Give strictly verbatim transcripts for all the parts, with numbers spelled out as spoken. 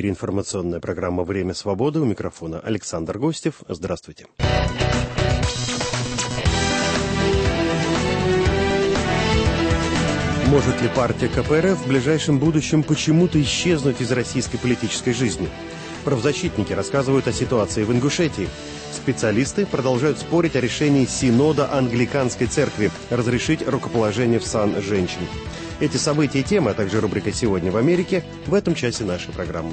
эфире информационная программа «Время свободы». У микрофона Александр Гостев. Здравствуйте. Может ли партия ка пэ эр эф в ближайшем будущем почему-то исчезнуть из российской политической жизни? Правозащитники рассказывают о ситуации в Ингушетии. Специалисты продолжают спорить о решении Синода Англиканской церкви разрешить рукоположение в сан женщин. Эти события и темы, а также рубрика «Сегодня в Америке» в этом часе нашей программы.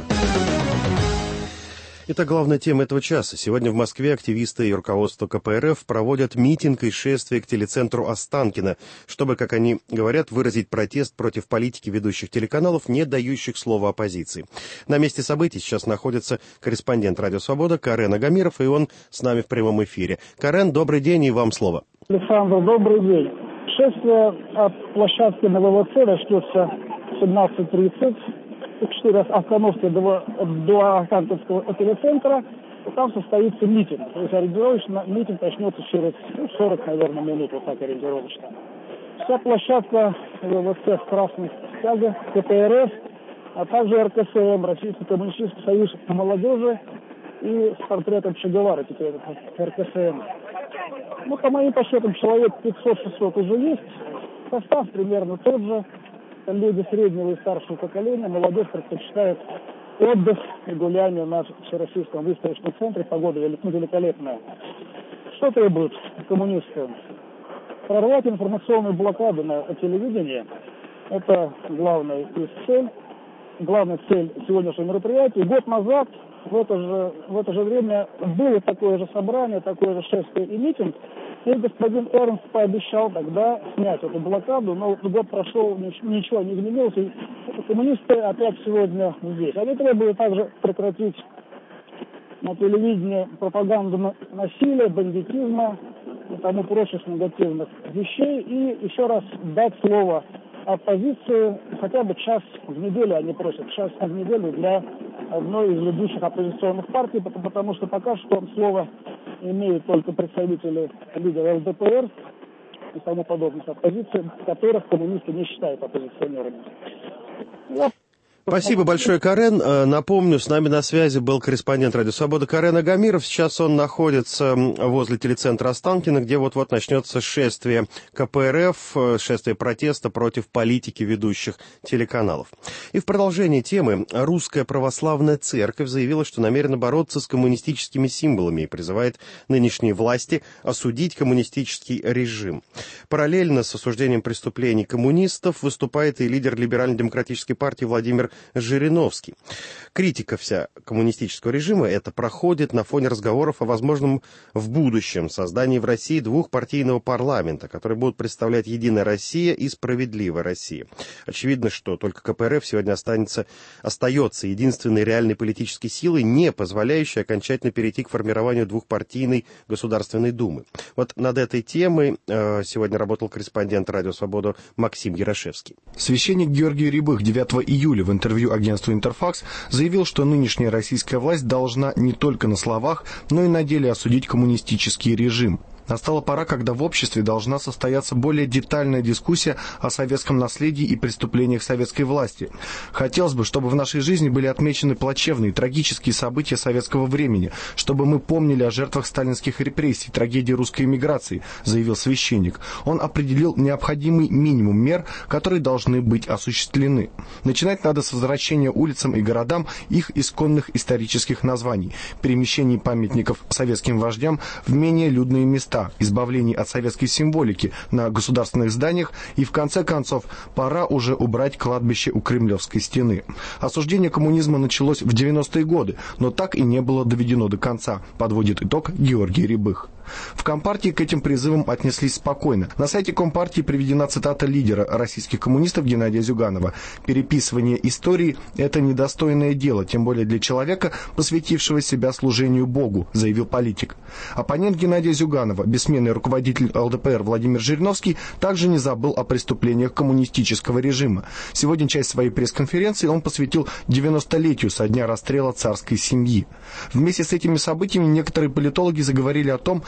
Итак, главная тема этого часа. Сегодня в Москве активисты и руководство ка пэ эр эф проводят митинг и шествие к телецентру Останкино, чтобы, как они говорят, выразить протест против политики ведущих телеканалов, не дающих слова оппозиции. На месте событий сейчас находится корреспондент «Радио Свобода» Карен Агамиров, и он с нами в прямом эфире. Карен, добрый день, и вам слово. Александр, добрый день. Шествие от площадки на вэ вэ цэ начнется в семнадцать тридцать. Четыре остановки до, до Останкинского телецентра, и там состоится митинг. То есть ориентировочно митинг начнется через ну, сорок, наверное, минут, вот так ориентировочно. Вся площадка вэ вэ цэ в красных стягах, ка пэ эр эф, а также эр ка эс эм, Российский коммунистический союз молодежи, и с портретом Че Гевары, теперь эр ка эс эм. Ну, по моим подсчетам, человек пятьсот-шестьсот уже есть. Состав примерно тот же. Люди среднего и старшего поколения, молодежь предпочитает отдых и гуляние на Всероссийском выставочном центре. Погода великолепная. Что требуют коммунисты? Прорвать информационную блокаду на телевидении. Это главная их цель. Главная цель сегодняшнего мероприятия. Год назад в это же, в это же время было такое же собрание, такое же шествие и митинг. И господин Эрнст пообещал тогда снять эту блокаду, но год прошел, ничего не изменилось, и коммунисты опять сегодня здесь. Они требуют также прекратить на телевидении пропаганду насилия, бандитизма и тому прочих негативных вещей, и еще раз дать слово оппозиции, хотя бы час в неделю они просят, час в неделю для одной из ведущих оппозиционных партий, потому что пока что слово имеют только представители лидера эл дэ пэ эр и тому подобных оппозиций, которых коммунисты не считают оппозиционерами. Вот. Спасибо большое, Карен. Напомню, с нами на связи был корреспондент «Радио Свобода» Карен Агамиров. Сейчас он находится возле телецентра Останкино, где вот-вот начнется шествие ка пэ эр эф, шествие протеста против политики ведущих телеканалов. И в продолжении темы Русская Православная Церковь заявила, что намерена бороться с коммунистическими символами и призывает нынешние власти осудить коммунистический режим. Параллельно с осуждением преступлений коммунистов выступает и лидер либерально-демократической партии Владимир Жириновский. Критика вся коммунистического режима это проходит на фоне разговоров о возможном в будущем создании в России двухпартийного парламента, который будут представлять «Единая Россия» и «Справедливая Россия». Очевидно, что только ка пэ эр эф сегодня останется, остается единственной реальной политической силой, не позволяющей окончательно перейти к формированию двухпартийной Государственной Думы. Вот над этой темой э, сегодня работал корреспондент «Радио Свобода» Максим Ярошевский. Священник Георгий Рябых девятого июля в интервью агентству «Интерфакс» заявил, что нынешняя российская власть должна не только на словах, но и на деле осудить коммунистический режим. Настала пора, когда в обществе должна состояться более детальная дискуссия о советском наследии и преступлениях советской власти. Хотелось бы, чтобы в нашей жизни были отмечены плачевные, трагические события советского времени, чтобы мы помнили о жертвах сталинских репрессий, трагедии русской эмиграции, заявил священник. Он определил необходимый минимум мер, которые должны быть осуществлены. Начинать надо с возвращения улицам и городам их исконных исторических названий, перемещений памятников советским вождям в менее людные места, избавлений от советской символики на государственных зданиях и, в конце концов, пора уже убрать кладбище у Кремлевской стены. Осуждение коммунизма началось в девяностые годы, но так и не было доведено до конца, подводит итог Георгий Рябых. В Компартии к этим призывам отнеслись спокойно. На сайте Компартии приведена цитата лидера российских коммунистов Геннадия Зюганова. «Переписывание истории – это недостойное дело, тем более для человека, посвятившего себя служению Богу», заявил политик. Оппонент Геннадия Зюганова, бессменный руководитель эл дэ пэ эр Владимир Жириновский, также не забыл о преступлениях коммунистического режима. Сегодня часть своей пресс-конференции он посвятил девяностолетию со дня расстрела царской семьи. Вместе с этими событиями некоторые политологи заговорили о том,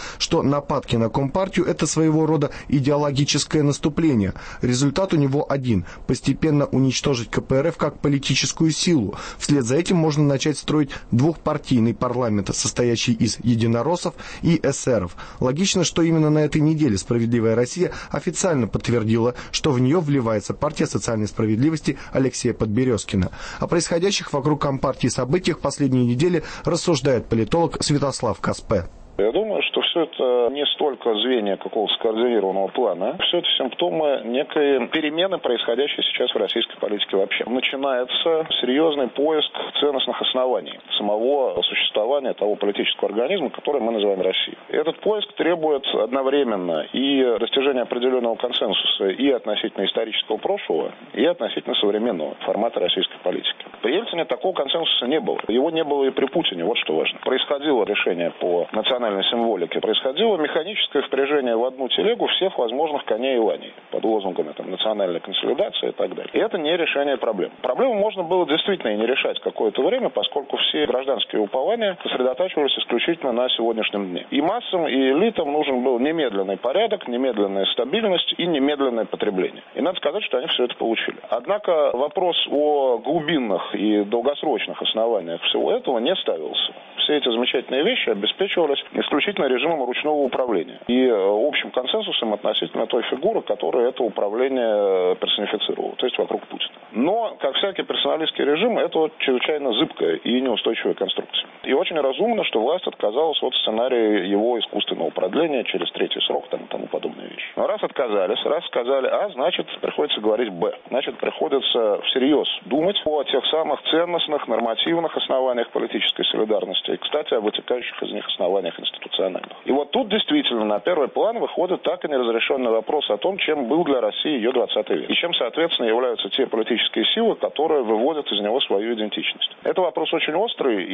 что нападки на Компартию – это своего рода идеологическое наступление. Результат у него один – постепенно уничтожить ка пэ эр эф как политическую силу. Вслед за этим можно начать строить двухпартийный парламент, состоящий из единороссов и эсеров. Логично, что именно на этой неделе «Справедливая Россия» официально подтвердила, что в нее вливается партия социальной справедливости Алексея Подберезкина. О происходящих вокруг Компартии событиях последней недели рассуждает политолог Святослав Каспе. Я думаю, что все это не столько звенья какого-то скоординированного плана, все это симптомы некой перемены, происходящей сейчас в российской политике вообще. Начинается серьезный поиск ценностных оснований самого существования того политического организма, который мы называем Россией. Этот поиск требует одновременно и достижения определенного консенсуса и относительно исторического прошлого, и относительно современного формата российской политики. При Ельцине такого консенсуса не было. Его не было и при Путине, вот что важно. Происходило решение по национальной символике, происходило механическое впряжение в одну телегу всех возможных коней и ланей под лозунгами там, национальной консолидации и так далее. И это не решение проблем. Проблему можно было действительно и не решать какое-то время, поскольку все гражданские упования сосредотачивались исключительно на сегодняшнем дне. И массам, и элитам нужен был немедленный порядок, немедленная стабильность и немедленное потребление. И надо сказать, что они все это получили. Однако вопрос о глубинных и долгосрочных основаниях всего этого не ставился. Все эти замечательные вещи обеспечивались исключительно режимом ручного управления и общим консенсусом относительно той фигуры, которая это управление персонифицировала, то есть вокруг Путина. Но, как всякий персоналистский режим, это чрезвычайно зыбкая и неустойчивая конструкция. И очень разумно, что власть отказалась от сценария его искусственного продления через третий срок там, и тому подобные вещи. Но раз отказались, раз сказали А, значит, приходится говорить Б. Значит, приходится всерьез думать о тех самых ценностных, нормативных основаниях политической солидарности и, кстати, о вытекающих из них основаниях институциональных. И вот тут действительно на первый план выходит так и неразрешенный вопрос о том, чем был для России ее двадцатый век. И чем, соответственно, являются те политические силы, которые выводят из него свою идентичность. Это вопрос очень острый,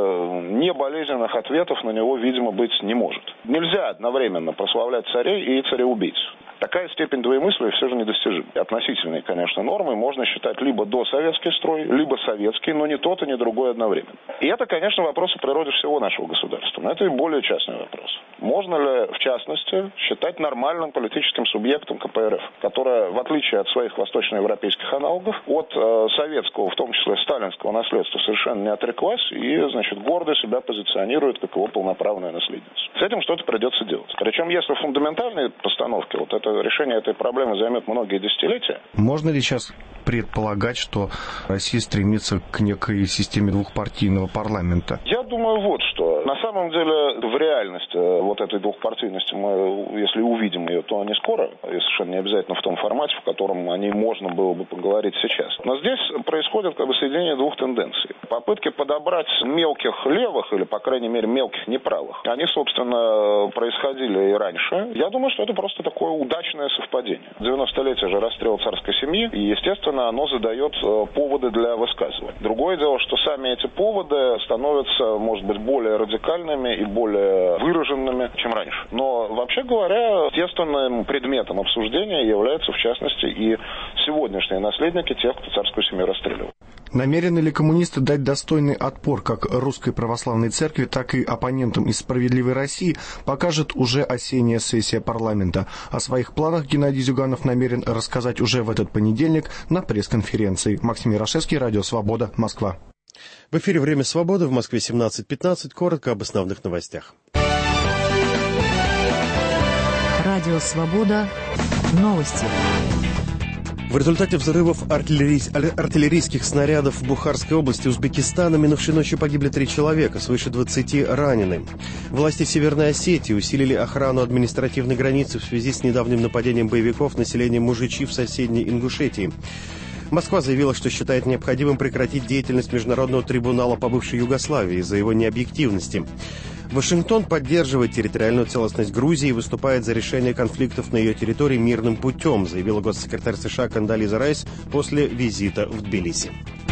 и не болезненных ответов на него, видимо, быть не может. Нельзя одновременно прославлять царей и цареубийц. Такая степень двоемыслия все же недостижима. Относительные, конечно, нормы можно считать либо досоветский строй, либо советский, но не тот и не другой одновременно. И это, конечно, вопрос о природе всего нашего государства. Но это и более частный вопрос. Можно ли, в частности, считать нормальным политическим субъектом ка пэ эр эф, которая, в отличие от своих восточноевропейских аналогов, от э, советского, в том числе сталинского наследства, совершенно не отреклась и, значит, гордо себя позиционирует как его полноправная наследница. С этим что-то придется делать. Причем, если фундаментальные постановки, вот это решение этой проблемы займет многие десятилетия. Можно ли сейчас предполагать, что Россия стремится к некой системе двухпартийного парламента? Я думаю, вот что. На самом деле, в реальности вот этой двухпартийности мы, если увидим ее, то не скоро, и совершенно не обязательно в том формате, в котором о ней можно было бы поговорить сейчас. Но здесь происходит как бы соединение двух тенденций. Попытки подобрать мелких левых, или, по крайней мере, мелких неправых, они, собственно, происходили и раньше. Я думаю, что это просто такое удачное совпадение. девяностолетие же расстрела царской семьи, и, естественно, оно задает поводы для высказывания. Другое дело, что сами эти поводы становятся, может быть, более радикальными и более выраженными, чем раньше. Но, вообще говоря, естественным предметом обсуждения являются, в частности, и сегодняшние наследники тех, кто царскую семью расстреливал. Намерены ли коммунисты дать достойный отпор как Русской Православной Церкви, так и оппонентам из «Справедливой России», покажет уже осенняя сессия парламента. О своих планах Геннадий Зюганов намерен рассказать уже в этот понедельник на пресс-конференции. Максим Ярошевский, Радио Свобода, Москва. В эфире «Время свободы», в Москве семнадцать пятнадцать. Коротко об основных новостях. Радио Свобода. Новости. В результате взрывов артиллерий... артиллерийских снарядов в Бухарской области Узбекистана минувшей ночью погибли три человека, свыше двадцати ранены. Власти Северной Осетии усилили охрану административной границы в связи с недавним нападением боевиков на население Мужичи в соседней Ингушетии. Москва заявила, что считает необходимым прекратить деятельность Международного трибунала по бывшей Югославии из-за его необъективности. Вашингтон поддерживает территориальную целостность Грузии и выступает за решение конфликтов на ее территории мирным путем, заявила госсекретарь США Кондолиза Райс после визита в Тбилиси.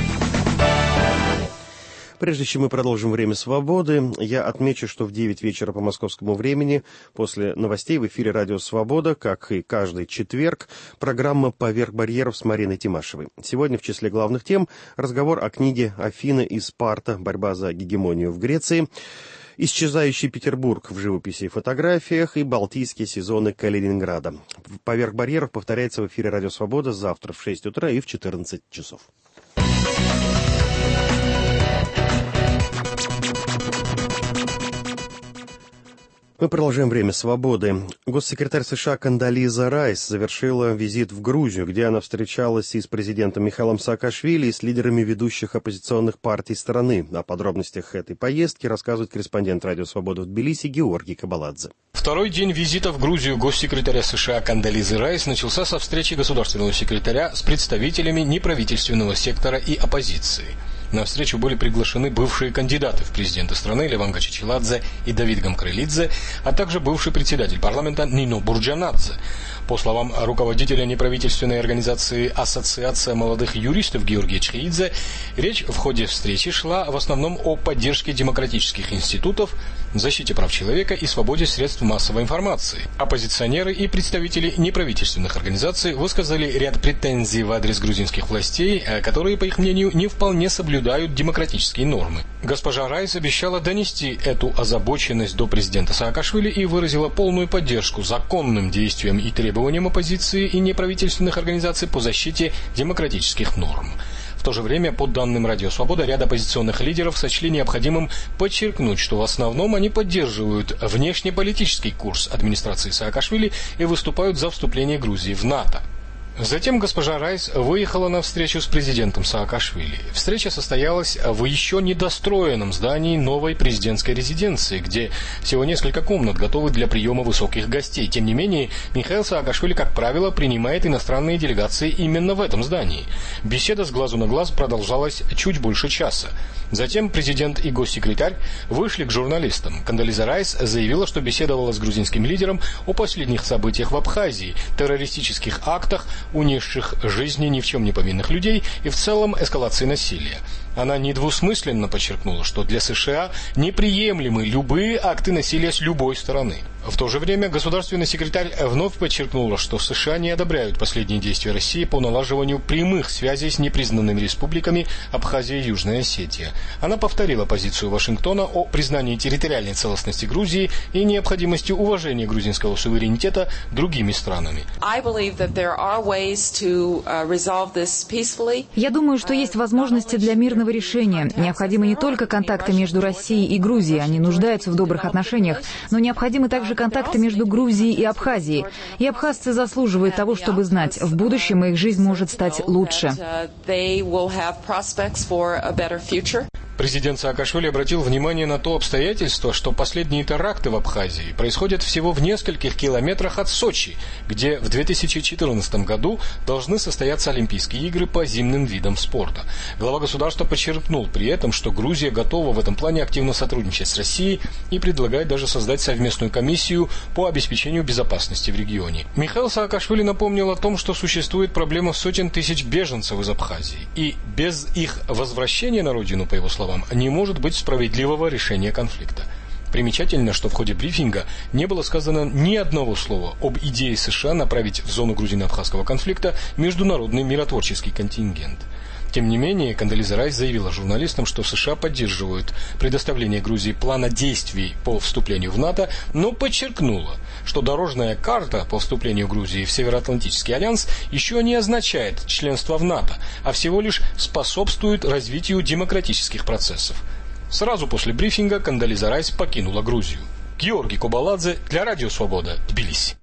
Прежде чем мы продолжим «Время свободы», я отмечу, что в девять вечера по московскому времени после новостей в эфире «Радио Свобода», как и каждый четверг, программа «Поверх барьеров» с Мариной Тимашевой. Сегодня в числе главных тем разговор о книге «Афины и Спарта. Борьба за гегемонию в Греции». исчезающий Петербург в живописи и фотографиях и балтийские сезоны Калининграда. «Поверх барьеров» повторяется в эфире «Радио Свобода» завтра в шесть утра и в четырнадцать часов. Мы продолжаем «Время свободы». Госсекретарь США Кондолиза Райс завершила визит в Грузию, где она встречалась и с президентом Михаилом Саакашвили, и с лидерами ведущих оппозиционных партий страны. О подробностях этой поездки рассказывает корреспондент «Радио Свобода» в Тбилиси Георгий Кабаладзе. Второй день визита в Грузию госсекретаря США Кондолизы Райс начался со встречи государственного секретаря с представителями неправительственного сектора и оппозиции. На встречу были приглашены бывшие кандидаты в президенты страны Леванга Чичиладзе и Давид Гамкрелидзе, а также бывший председатель парламента Нино Бурджанадзе. По словам руководителя неправительственной организации «Ассоциация молодых юристов» Георгия Чхеидзе, речь в ходе встречи шла в основном о поддержке демократических институтов, защите прав человека и свободе средств массовой информации. Оппозиционеры и представители неправительственных организаций высказали ряд претензий в адрес грузинских властей, которые, по их мнению, не вполне соблюдают демократические нормы. Госпожа Райс обещала донести эту озабоченность до президента Саакашвили и выразила полную поддержку законным действиям и требованиям оппозиции и неправительственных организаций по защите демократических норм. В то же время, по данным «Радио Свобода», ряд оппозиционных лидеров сочли необходимым подчеркнуть, что в основном они поддерживают внешнеполитический курс администрации Саакашвили и выступают за вступление Грузии в НАТО. Затем госпожа Райс выехала на встречу с президентом Саакашвили. Встреча состоялась в еще недостроенном здании новой президентской резиденции, где всего несколько комнат готовы для приема высоких гостей. Тем не менее, Михаил Саакашвили, как правило, принимает иностранные делегации именно в этом здании. Беседа с глазу на глаз продолжалась чуть больше часа. Затем президент и госсекретарь вышли к журналистам. Кондолиза Райс заявила, что беседовала с грузинским лидером о последних событиях в Абхазии, террористических актах, унесших жизни ни в чем не повинных людей и в целом эскалации насилия. Она недвусмысленно подчеркнула, что для США неприемлемы любые акты насилия с любой стороны. В то же время государственный секретарь вновь подчеркнула, что США не одобряют последние действия России по налаживанию прямых связей с непризнанными республиками Абхазия и Южная Осетия. Она повторила позицию Вашингтона о признании территориальной целостности Грузии и необходимости уважения грузинского суверенитета другими странами. Я думаю, что есть возможности для мирного решения. Необходимы не только контакты между Россией и Грузией, они нуждаются в добрых отношениях, но необходимы также контакты между Грузией и Абхазией. И абхазцы заслуживают того, чтобы знать, в будущем их жизнь может стать лучше. Президент Саакашвили обратил внимание на то обстоятельство, что последние теракты в Абхазии происходят всего в нескольких километрах от Сочи, где в две тысячи четырнадцатом году должны состояться Олимпийские игры по зимним видам спорта. Глава государства подчеркнул при этом, что Грузия готова в этом плане активно сотрудничать с Россией и предлагает даже создать совместную комиссию по обеспечению безопасности в регионе. Михаил Саакашвили напомнил о том, что существует проблема сотен тысяч беженцев из Абхазии, и без их возвращения на родину, по его словам, не может быть справедливого решения конфликта. Примечательно, что в ходе брифинга не было сказано ни одного слова об идее США направить в зону грузино-абхазского конфликта международный миротворческий контингент. Тем не менее, Кондолиза Райс заявила журналистам, что США поддерживают предоставление Грузии плана действий по вступлению в НАТО, но подчеркнула, что дорожная карта по вступлению Грузии в Североатлантический альянс еще не означает членство в НАТО, а всего лишь способствует развитию демократических процессов. Сразу после брифинга Кондолиза Райс покинула Грузию. Георгий Кабаладзе для Радио Свобода, Тбилиси.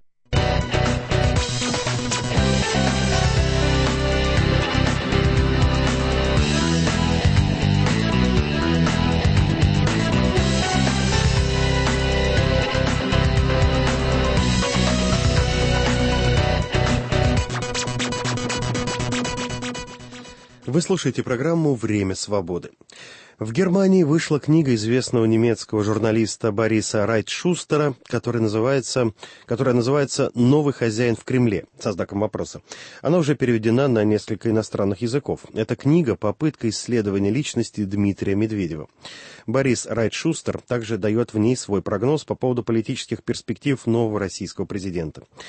Вы слушаете программу «Время свободы». В Германии вышла книга известного немецкого журналиста Бориса Райтшустера, которая называется, которая называется «Новый хозяин в Кремле», со знаком вопроса. Она уже переведена на несколько иностранных языков. Эта книга — попытка исследования личности Дмитрия Медведева. Борис Райтшустер также дает в ней свой прогноз по поводу политических перспектив нового российского президента.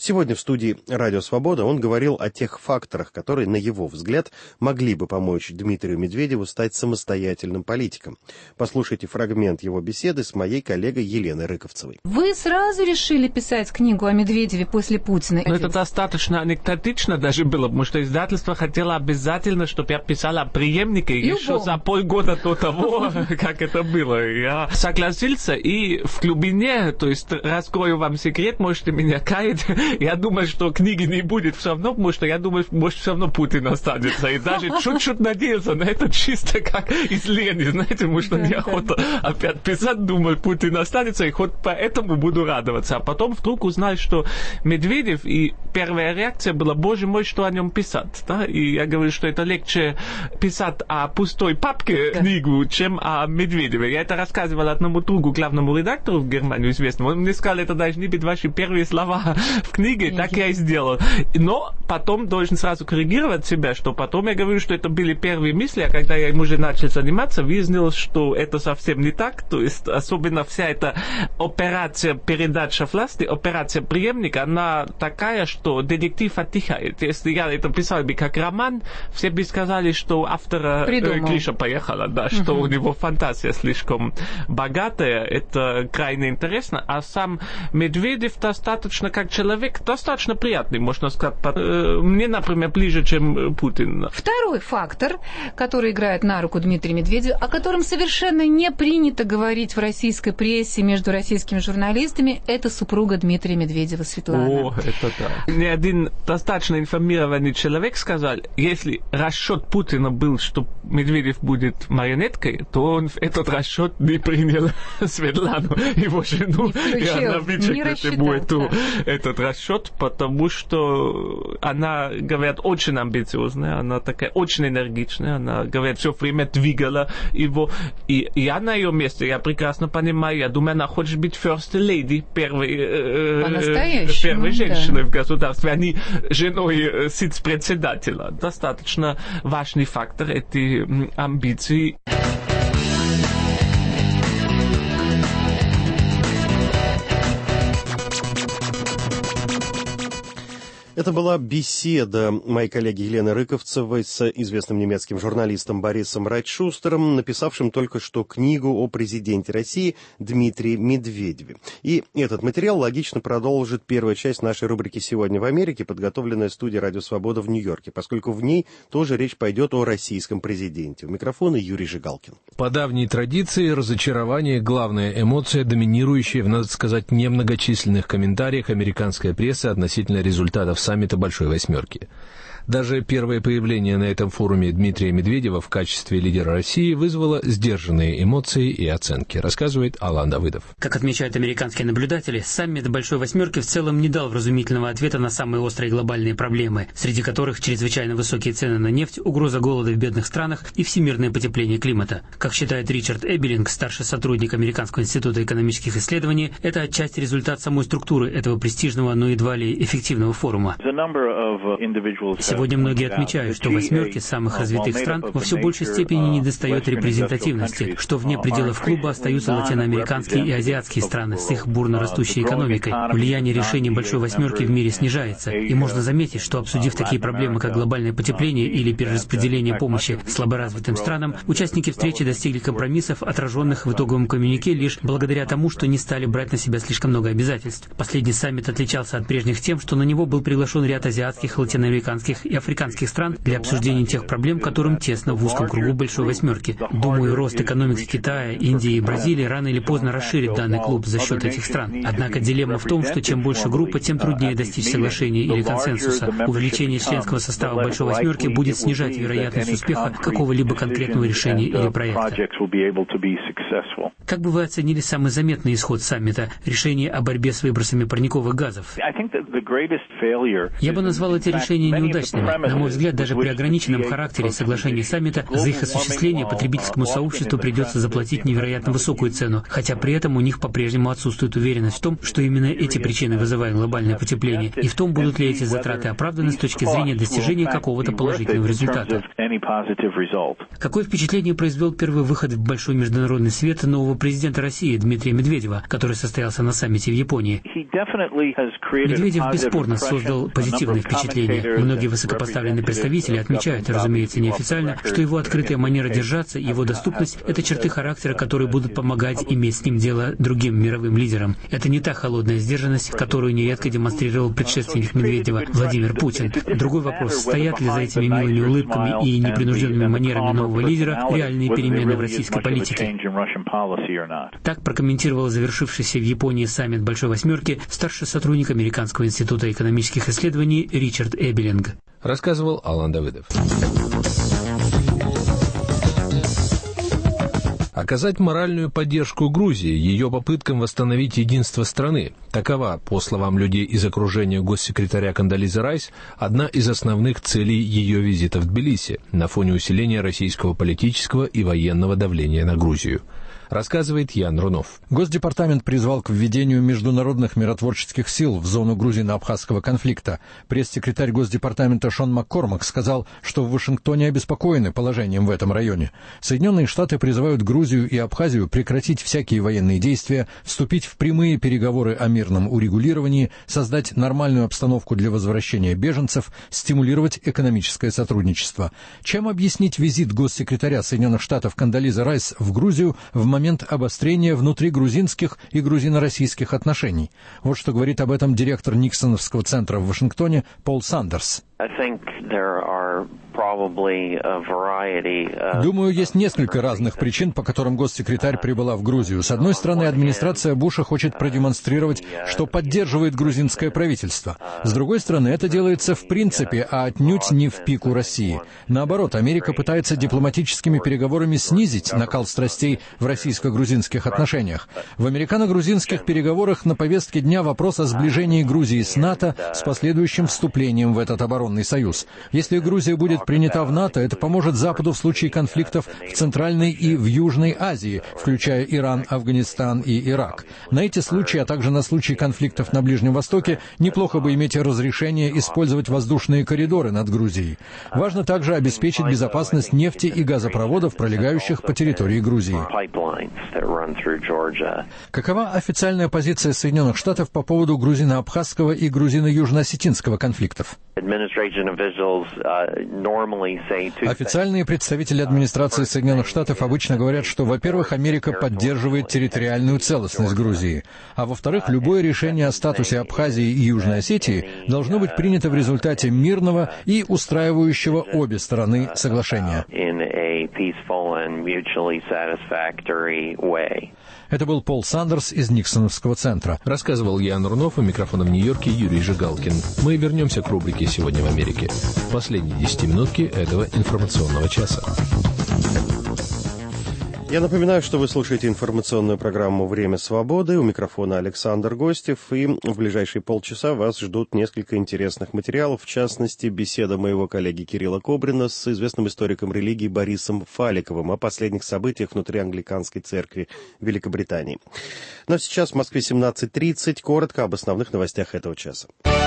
Сегодня в студии «Радио Свобода» он говорил о тех факторах, которые, на его взгляд, могли бы помочь Дмитрию Медведеву стать самостоятельным политиком. Послушайте фрагмент его беседы с моей коллегой Еленой Рыковцевой. Вы сразу решили писать книгу о Медведеве после Путина? Ну, это достаточно анекдотично даже было, потому что издательство хотело обязательно, чтобы я писала о преемнике еще за полгода до того, как это было. Я согласился, и в глубине, то есть раскрою вам секрет, можете меня каять, я думаю, что книги не будет все равно, потому что я думаю, может, все равно Путин останется. И даже чуть-чуть надеялся на это чисто как из лени, знаете, потому что неохота опять писать, думаю, Путин останется, и хоть поэтому буду радоваться. А потом вдруг узнал, что Медведев, и первая реакция была, боже мой, что о нем писать. Да? И я говорю, что это легче писать о пустой папке книгу, чем о Медведеве. Я это рассказывал одному другу, главному редактору в Германии известному. Он мне сказал, это должны быть ваши первые слова в книге, mm-hmm. так я и сделал. Но потом должен сразу коррегировать себя, что потом я говорю, что это были первые мысли, а когда я им уже начал заниматься, выяснилось, что это совсем не так. То есть особенно вся эта операция передача власти, операция преемника, она такая, что детектив отдыхает. Если я это писал бы как роман, все бы сказали, что автора э, крыша поехала, да, uh-huh. что у него фантазия слишком богатая, это крайне интересно, а сам Медведев достаточно, как человек, достаточно приятный, можно сказать, э, мне, например, ближе, чем Путин. Второй фактор, который играет на руку Дмитрию Медведеву, о котором совершенно не принято говорить в российской прессе между российскими журналистами, это супруга Дмитрия Медведева Светлана. О, это да. Ни один достаточно информированный человек сказал, если расчет Путина был, что Медведев будет марионеткой, то он этот расчет не принял Светлану, его жену, и она вычеркнет ему эту, да. этот расчет, потому что она, говорят, очень амбициозная, она такая очень энергичная, она, говорят, все время двигала его, и я на ее месте, я прекрасно понимаю, я думаю, она хочет быть first lady, первой, э, первой женщиной да. в государстве, а не женой сицпредседателя. Достаточно важный фактор эти амбиции. Это была беседа моей коллеги Елены Рыковцевой с известным немецким журналистом Борисом Райтшустером, написавшим только что книгу о президенте России Дмитрии Медведеве. И этот материал логично продолжит первая часть нашей рубрики «Сегодня в Америке», подготовленная студией «Радио Свобода» в Нью-Йорке, поскольку в ней тоже речь пойдет о российском президенте. У микрофона Юрий Жигалкин. По давней традиции разочарование – главная эмоция, доминирующая в, надо сказать, немногочисленных комментариях американской прессы относительно результатов саммита Большой Восьмерки. Даже первое появление на этом форуме Дмитрия Медведева в качестве лидера России вызвало сдержанные эмоции и оценки, рассказывает Алан Давыдов. Как отмечают американские наблюдатели, саммит Большой Восьмерки в целом не дал вразумительного ответа на самые острые глобальные проблемы, среди которых чрезвычайно высокие цены на нефть, угроза голода в бедных странах и всемирное потепление климата. Как считает Ричард Эбелинг, старший сотрудник Американского института экономических исследований, это отчасти результат самой структуры этого престижного, но едва ли эффективного форума. Сегодня многие отмечают, что восьмерке самых развитых стран во все большей степени недостает репрезентативности, что вне пределов клуба остаются латиноамериканские и азиатские страны с их бурно растущей экономикой. Влияние решений Большой Восьмерки в мире снижается, и можно заметить, что обсудив такие проблемы, как глобальное потепление или перераспределение помощи слаборазвитым странам, участники встречи достигли компромиссов, отраженных в итоговом коммюнике лишь благодаря тому, что не стали брать на себя слишком много обязательств. Последний саммит отличался от прежних тем, что на него был приглашен ряд азиатских, латиноамериканских и африканских стран для обсуждения тех проблем, которым тесно в узком кругу Большой Восьмерки. Думаю, рост экономики Китая, Индии и Бразилии рано или поздно расширит данный клуб за счет этих стран. Однако дилемма в том, что чем больше группа, тем труднее достичь соглашения или консенсуса. Увеличение членского состава Большой Восьмерки будет снижать вероятность успеха какого-либо конкретного решения или проекта. Как бы вы оценили самый заметный исход саммита – решение о борьбе с выбросами парниковых газов? Я бы назвал эти решения неудачными. неудачными. На мой взгляд, даже при ограниченном характере соглашения саммита за их осуществление потребительскому сообществу придется заплатить невероятно высокую цену, хотя при этом у них по-прежнему отсутствует уверенность в том, что именно эти причины вызывают глобальное потепление, и в том, будут ли эти затраты оправданы с точки зрения достижения какого-то положительного результата. Какое впечатление произвел первый выход в большой международный свет нового президента России Дмитрия Медведева, который состоялся на саммите в Японии? Медведев бесспорно создал позитивное впечатление. Многие высокопоставленные представители отмечают, разумеется, неофициально, что его открытая манера держаться и его доступность – это черты характера, которые будут помогать иметь с ним дело другим мировым лидерам. Это не та холодная сдержанность, которую нередко демонстрировал предшественник Медведева Владимир Путин. Другой вопрос, стоят ли за этими милыми улыбками и непринужденными манерами нового лидера реальные перемены в российской политике. Так прокомментировал завершившийся в Японии саммит Большой Восьмерки старший сотрудник Американского института экономических исследований Ричард Эбелинг. Рассказывал Алан Давыдов. Оказать моральную поддержку Грузии, ее попыткам восстановить единство страны. Такова, по словам людей из окружения госсекретаря Кондолизы Райс, одна из основных целей ее визита в Тбилиси на фоне усиления российского политического и военного давления на Грузию. Рассказывает Ян Рунов. Госдепартамент призвал к введению международных миротворческих сил в зону грузино-абхазского конфликта. Пресс-секретарь Госдепартамента Шон Маккормак сказал, что в Вашингтоне обеспокоены положением в этом районе. Соединенные Штаты призывают Грузию и Абхазию прекратить всякие военные действия, вступить в прямые переговоры о мирном урегулировании, создать нормальную обстановку для возвращения беженцев, стимулировать экономическое сотрудничество. Чем объяснить визит госсекретаря Соединенных Штатов Кондолизы Райс в Грузию в момент момент обострения внутри грузинских и грузино-российских отношений? Вот что говорит об этом директор Никсоновского центра в Вашингтоне Пол Сандерс. Думаю, есть несколько разных причин, по которым госсекретарь прибыла в Грузию. С одной стороны, администрация Буша хочет продемонстрировать, что поддерживает грузинское правительство. С другой стороны, это делается в принципе, а отнюдь не в пику России. Наоборот, Америка пытается дипломатическими переговорами снизить накал страстей в российско-грузинских отношениях. В американо-грузинских переговорах на повестке дня вопрос о сближении Грузии с НАТО с последующим вступлением в этот оборонный союз. Если Грузия будет принята в НАТО, это поможет Западу в случае конфликтов в Центральной и в Южной Азии, включая Иран, Афганистан и Ирак. На эти случаи, а также на случаи конфликтов на Ближнем Востоке, неплохо бы иметь разрешение использовать воздушные коридоры над Грузией. Важно также обеспечить безопасность нефти и газопроводов, пролегающих по территории Грузии. Какова официальная позиция Соединенных Штатов по поводу грузино-абхазского и грузино-южно-осетинского конфликтов? Официальные представители администрации Соединенных Штатов обычно говорят, что, во-первых, Америка поддерживает территориальную целостность Грузии, а во-вторых, любое решение о статусе Абхазии и Южной Осетии должно быть принято в результате мирного и устраивающего обе стороны соглашения. Это был Пол Сандерс из Никсоновского центра. Рассказывал Ян Рунов, у микрофона в Нью-Йорке Юрий Жигалкин. Мы вернемся к рубрике «Сегодня в Америке». Последние десятиминутки этого информационного часа. Я напоминаю, что вы слушаете информационную программу «Время свободы». У микрофона Александр Гостев. И в ближайшие полчаса вас ждут несколько интересных материалов. В частности, беседа моего коллеги Кирилла Кобрина с известным историком религии Борисом Фаликовым о последних событиях внутри англиканской церкви Великобритании. Но сейчас в Москве семнадцать тридцать. Коротко об основных новостях этого часа.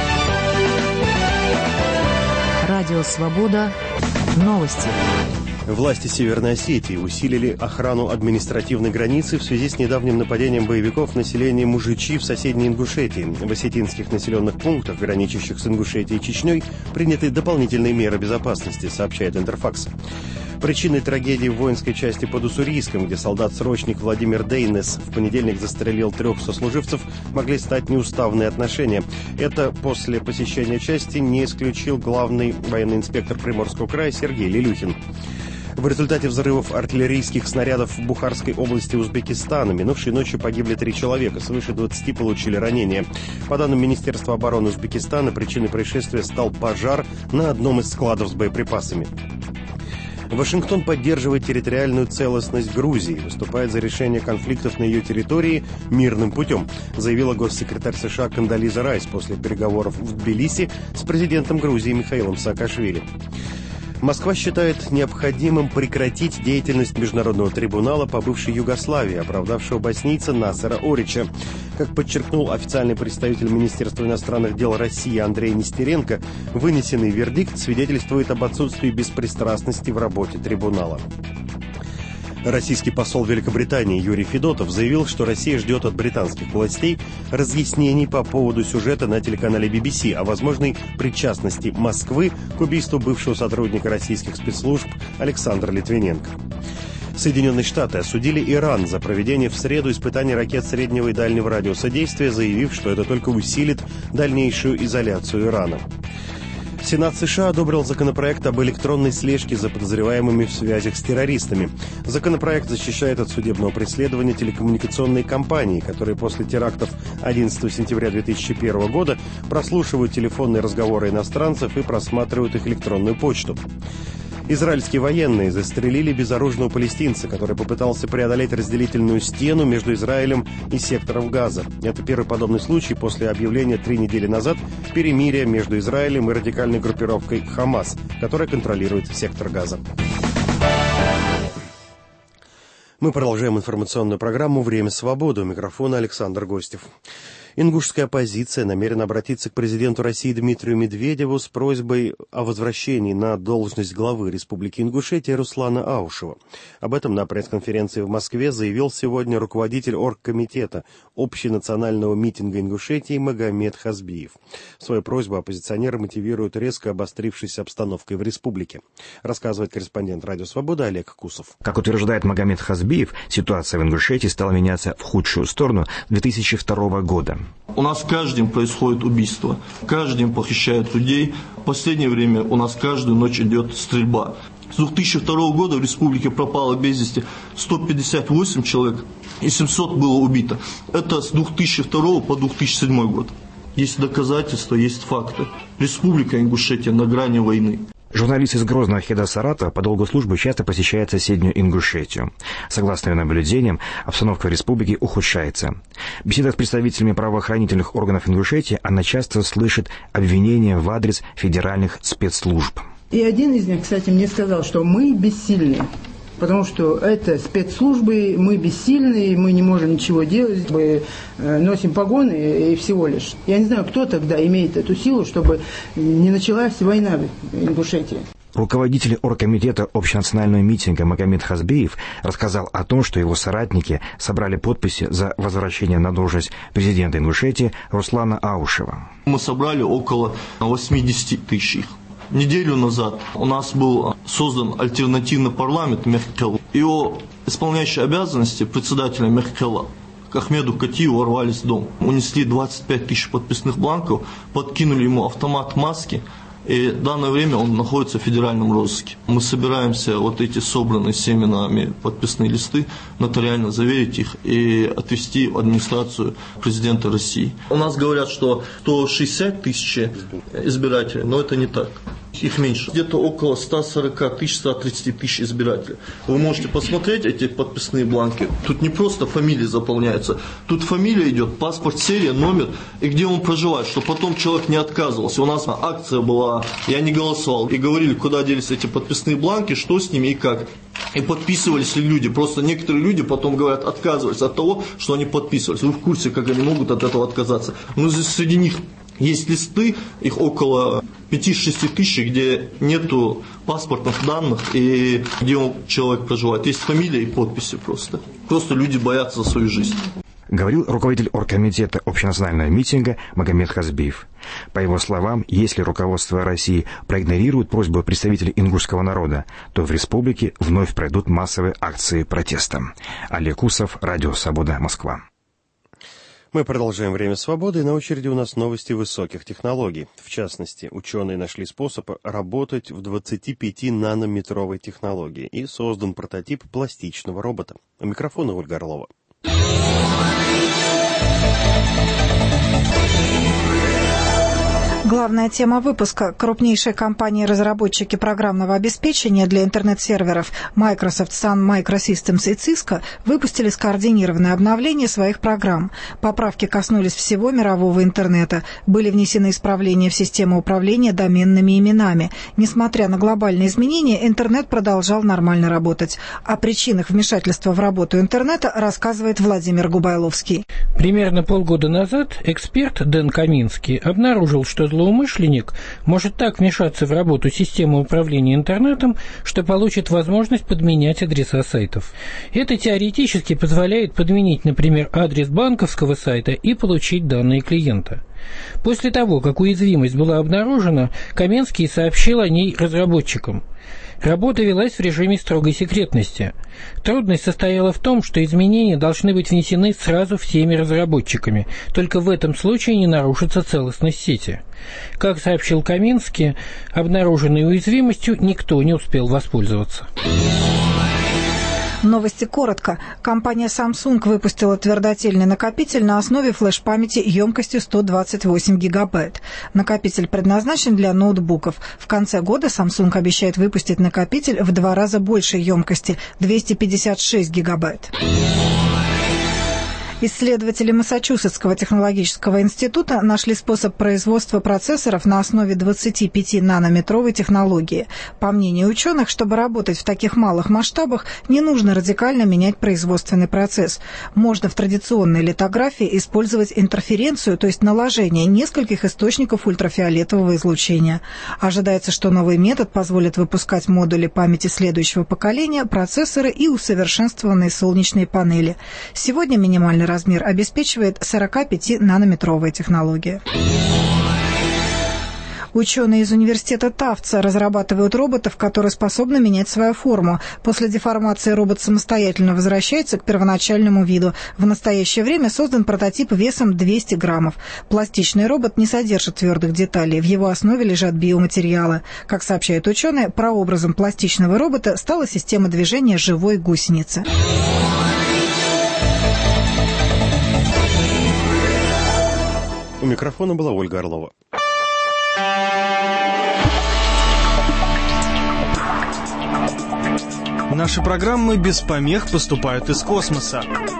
Радио «Свобода». Новости. Власти Северной Осетии усилили охрану административной границы в связи с недавним нападением боевиков на селение Мужичи в соседней Ингушетии. В осетинских населенных пунктах, граничащих с Ингушетией и Чечней, приняты дополнительные меры безопасности, сообщает Интерфакс. Причиной трагедии в воинской части под Уссурийском, где солдат-срочник Владимир Дейнес в понедельник застрелил трех сослуживцев, могли стать неуставные отношения. Это после посещения части не исключил главный военный инспектор Приморского края Сергей Лилюхин. В результате взрывов артиллерийских снарядов в Бухарской области Узбекистана минувшей ночью погибли три человека, свыше двадцати получили ранения. По данным Министерства обороны Узбекистана, причиной происшествия стал пожар на одном из складов с боеприпасами. Вашингтон поддерживает территориальную целостность Грузии, выступает за решение конфликтов на ее территории мирным путем, заявила госсекретарь США Кондолиза Райс после переговоров в Тбилиси с президентом Грузии Михаилом Саакашвили. Москва считает необходимым прекратить деятельность Международного трибунала по бывшей Югославии, оправдавшего боснийца Насера Орича. Как подчеркнул официальный представитель Министерства иностранных дел России Андрей Нестеренко, вынесенный вердикт свидетельствует об отсутствии беспристрастности в работе трибунала. Российский посол Великобритании Юрий Федотов заявил, что Россия ждет от британских властей разъяснений по поводу сюжета на телеканале би би си о возможной причастности Москвы к убийству бывшего сотрудника российских спецслужб Александра Литвиненко. Соединенные Штаты осудили Иран за проведение в среду испытаний ракет среднего и дальнего радиуса действия, заявив, что это только усилит дальнейшую изоляцию Ирана. Сенат США одобрил законопроект об электронной слежке за подозреваемыми в связях с террористами. Законопроект защищает от судебного преследования телекоммуникационные компании, которые после терактов одиннадцатого сентября две тысячи первого года прослушивают телефонные разговоры иностранцев и просматривают их электронную почту. Израильские военные застрелили безоружного палестинца, который попытался преодолеть разделительную стену между Израилем и сектором Газа. Это первый подобный случай после объявления три недели назад перемирия между Израилем и радикальной группировкой «Хамас», которая контролирует сектор Газа. Мы продолжаем информационную программу «Время свободы». У микрофона Александр Гостев. Ингушская оппозиция намерена обратиться к президенту России Дмитрию Медведеву с просьбой о возвращении на должность главы Республики Ингушетия Руслана Аушева. Об этом на пресс-конференции в Москве заявил сегодня руководитель оргкомитета общенационального митинга Ингушетии Магомед Хазбиев. Свою просьбу оппозиционеры мотивируют резко обострившейся обстановкой в республике. Рассказывает корреспондент «Радио Свобода» Олег Кусов. Как утверждает Магомед Хазбиев, ситуация в Ингушетии стала меняться в худшую сторону две тысячи второго года. У нас каждый день происходит убийство, каждый день похищают людей. В последнее время у нас каждую ночь идет стрельба. С две тысячи второго года в республике пропало без вести сто пятьдесят восемь человек и семьсот было убито. Это с две тысячи второго по две тысячи седьмой год. Есть доказательства, есть факты. Республика Ингушетия на грани войны. Журналист из Грозного Хеда Саратова по долгу службы часто посещает соседнюю Ингушетию. Согласно ее наблюдениям, обстановка в республике ухудшается. В беседах с представителями правоохранительных органов Ингушетии она часто слышит обвинения в адрес федеральных спецслужб. И один из них, кстати, мне сказал, что мы бессильны. Потому что это спецслужбы, мы бессильны, мы не можем ничего делать, мы носим погоны и всего лишь. Я не знаю, кто тогда имеет эту силу, чтобы не началась война в Ингушетии. Руководитель оргкомитета общенационального митинга Магомед Хазбиев рассказал о том, что его соратники собрали подписи за возвращение на должность президента Ингушетии Руслана Аушева. Мы собрали около восемьдесят тысяч их. Неделю назад у нас был создан альтернативный парламент Мехкела. Его исполняющие обязанности председателя Мехкела к Ахмеду Катиеву ворвались в дом. Унесли двадцать пять тысяч подписных бланков, подкинули ему автомат маски. И в данное время он находится в федеральном розыске. Мы собираемся вот эти собранные всеми нами подписные листы нотариально заверить их и отвезти в администрацию президента России. У нас говорят, что сто шестьдесят тысяч избирателей, но это не так. Их меньше. Где-то около сто сорок тысяч, сто тридцать тысяч избирателей. Вы можете посмотреть эти подписные бланки. Тут не просто фамилии заполняются. Тут фамилия идет, паспорт, серия, номер и где он проживает, чтобы потом человек не отказывался. У нас акция была, я не голосовал. И говорили, куда делись эти подписные бланки, что с ними и как. И подписывались ли люди. Просто некоторые люди потом говорят, отказывались от того, что они подписывались. Вы в курсе, как они могут от этого отказаться. Но среди них есть листы, их около пять-шесть тысяч, где нету паспортных данных и где человек проживает. Есть фамилия и подписи просто. Просто люди боятся за свою жизнь. Говорил руководитель оргкомитета общенационального митинга Магомед Хазбиев. По его словам, если руководство России проигнорирует просьбу представителей ингушского народа, то в республике вновь пройдут массовые акции протеста. Олег Кусов, Радио Свобода, Москва. Мы продолжаем «Время свободы», и на очереди у нас новости высоких технологий. В частности, ученые нашли способ работать в двадцатипятинанометровой технологии и создан прототип пластичного робота. У микрофона Ольга Орлова. Главная тема выпуска. Крупнейшие компании-разработчики программного обеспечения для интернет-серверов Microsoft, Sun Microsystems и Cisco выпустили скоординированное обновление своих программ. Поправки коснулись всего мирового интернета. Были внесены исправления в систему управления доменными именами. Несмотря на глобальные изменения, интернет продолжал нормально работать. О причинах вмешательства в работу интернета рассказывает Владимир Губайловский. Примерно полгода назад эксперт Дэн Каминский обнаружил, что злоумышленник может так вмешаться в работу системы управления интернетом, что получит возможность подменять адреса сайтов. Это теоретически позволяет подменить, например, адрес банковского сайта и получить данные клиента. После того, как уязвимость была обнаружена, Каменский сообщил о ней разработчикам. Работа велась в режиме строгой секретности. Трудность состояла в том, что изменения должны быть внесены сразу всеми разработчиками, только в этом случае не нарушится целостность сети. Как сообщил Каминский, обнаруженной уязвимостью никто не успел воспользоваться. Новости коротко. Компания Samsung выпустила твердотельный накопитель на основе флеш-памяти емкостью сто двадцать восемь гигабайт. Накопитель предназначен для ноутбуков. В конце года Samsung обещает выпустить накопитель в два раза большей емкости – двести пятьдесят шесть гигабайт. Исследователи Массачусетского технологического института нашли способ производства процессоров на основе двадцатипятинанометровой технологии. По мнению ученых, чтобы работать в таких малых масштабах, не нужно радикально менять производственный процесс. Можно в традиционной литографии использовать интерференцию, то есть наложение нескольких источников ультрафиолетового излучения. Ожидается, что новый метод позволит выпускать модули памяти следующего поколения, процессоры и усовершенствованные солнечные панели. Сегодня минимальный размер обеспечивает сорокапятинанометровая технология. Ученые из университета Тафтса разрабатывают роботов, которые способны менять свою форму. После деформации робот самостоятельно возвращается к первоначальному виду. В настоящее время создан прототип весом двести граммов. Пластичный робот не содержит твердых деталей. В его основе лежат биоматериалы. Как сообщают ученые, прообразом пластичного робота стала система движения живой гусеницы. У микрофона была Ольга Орлова. Наши программы без помех поступают из космоса.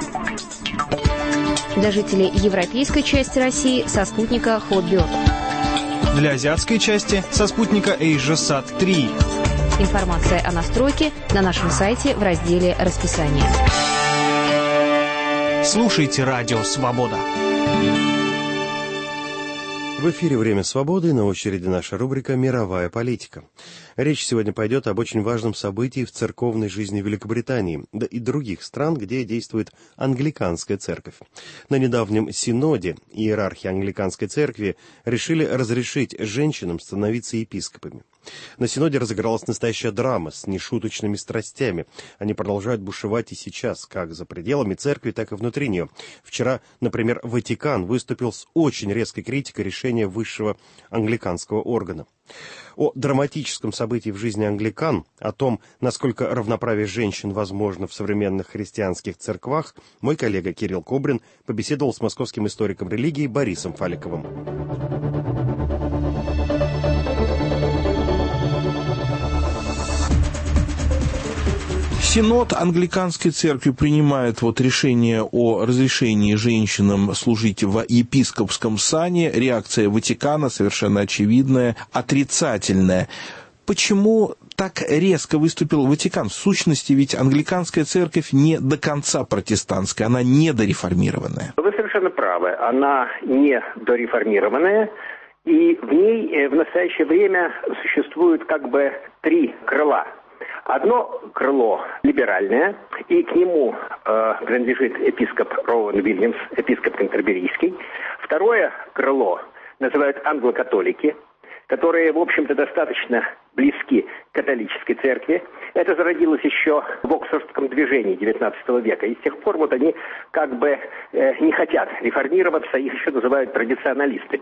Для жителей европейской части России со спутника Hotbird. Для азиатской части со спутника AsiaSat три. Информация о настройке на нашем сайте в разделе «Расписание». Слушайте Радио Свобода. В эфире «Время свободы» и на очереди наша рубрика «Мировая политика». Речь сегодня пойдет об очень важном событии в церковной жизни Великобритании, да и других стран, где действует англиканская церковь. На недавнем синоде иерархи англиканской церкви решили разрешить женщинам становиться епископами. На синоде разыгралась настоящая драма с нешуточными страстями. Они продолжают бушевать и сейчас, как за пределами церкви, так и внутри нее. Вчера, например, Ватикан выступил с очень резкой критикой решения высшего англиканского органа. О драматическом событии в жизни англикан, о том, насколько равноправие женщин возможно в современных христианских церквах, мой коллега Кирилл Кобрин побеседовал с московским историком религии Борисом Фаликовым. Синод англиканской церкви принимает вот решение о разрешении женщинам служить в епископском сане. Реакция Ватикана совершенно очевидная, отрицательная. Почему так резко выступил Ватикан? В сущности, ведь англиканская церковь не до конца протестантская, она недореформированная. Вы совершенно правы, она недореформированная, и в ней в настоящее время существует как бы три крыла. Одно крыло либеральное, и к нему э, принадлежит епископ Роуэн Уильямс, епископ Кентерберийский. Второе крыло называют англокатолики, которые, в общем-то, достаточно близки к католической церкви. Это зародилось еще в Оксфордском движении девятнадцатого века. И с тех пор вот они как бы э, не хотят реформироваться, их еще называют традиционалистами.